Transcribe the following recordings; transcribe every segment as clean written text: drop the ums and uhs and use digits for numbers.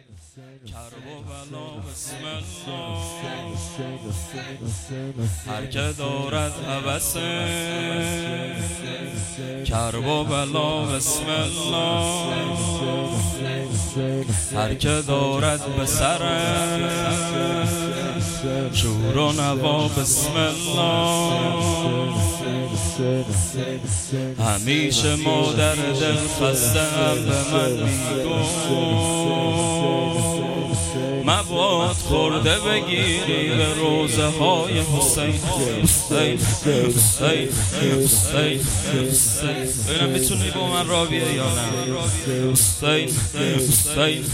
کربلا بسم الله هر که دارد هوس کربلا بسم الله هر که دارد به سر شور و نوا بسم الله همیشه ما در دل خسته‌ام به من میگو مباد خورده بگیری به روزه های حسین حسین حسین حسین حسین. ببینم میتونی با من را بیایی یا نه؟ حسین حسین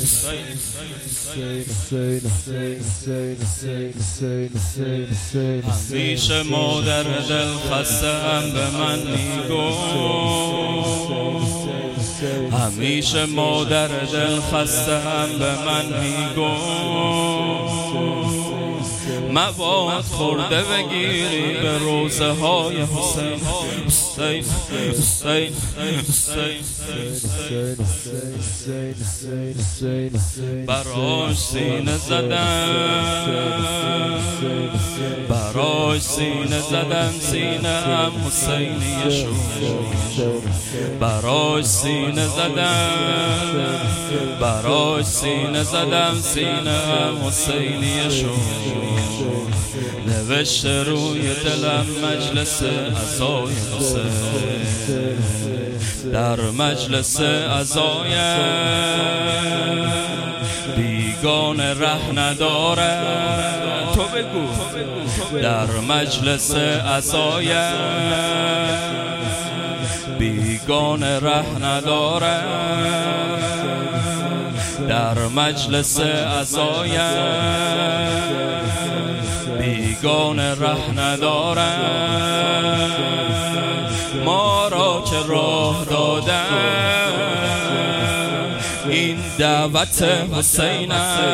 همیشه ما در دل خسته‌ام به من میگو همیشه ما در دل خسته‌ام به من میگو مواد خورده بگیری به روزه های حسین حسین حسین حسین براش سینه زدم براش سینه زدم سینه هم حسینی شد براش سینه زدم براش سینه زدم سینه هم حسینی شد نوشته روی دلم مجلس عزای حسین در مجلس عزای بیگانه ره نداره تو بگو در مجلس عزای بیگانه ره نداره در مجلس عزای بیگانه ره نداره ما را که راه دادن این دعوت حسین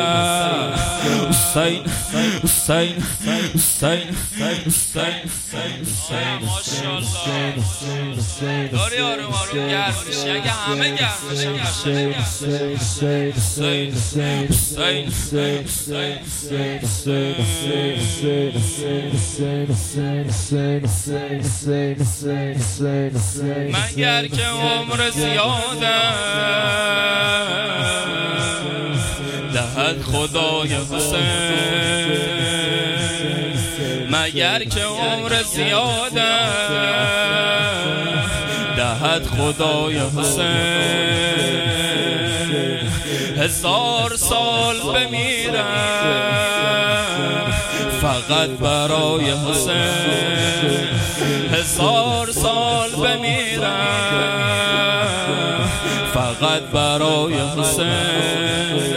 حسین حسین حسین حسین ماشاءالله داری آروم آروم گرم میشه اگه همه گرم میشه حسین حسین مگر که عمر زیاده دهد خدای حسین مگر که عمر زیاده دهد خدای حسین 1000 سال بمیرم فقط برای حسین 1000 سال بمیرم فقط برای حسین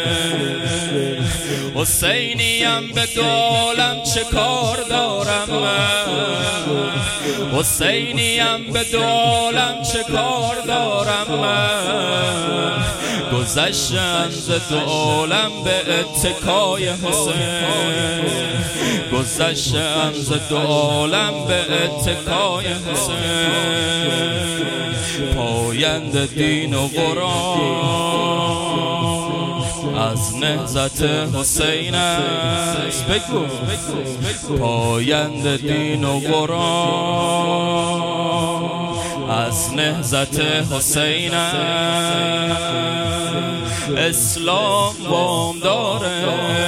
حسینیم به دو عالم چه کار دارم من حسینیم به دو عالم چه کار دارم من گذشتم ز دو عالم به اتکای حسین گذشتم ز دو عالم به اتکای حسین پاینده دین و قرآن از نهضت حسین است بگو پاینده دین و قرآن از نهضت حسین است اسلام وام داره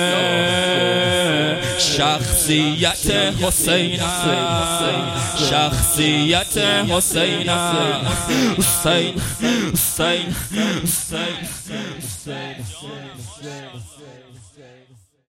شخصیت حسین شخصیت حسین حسین حسین حسین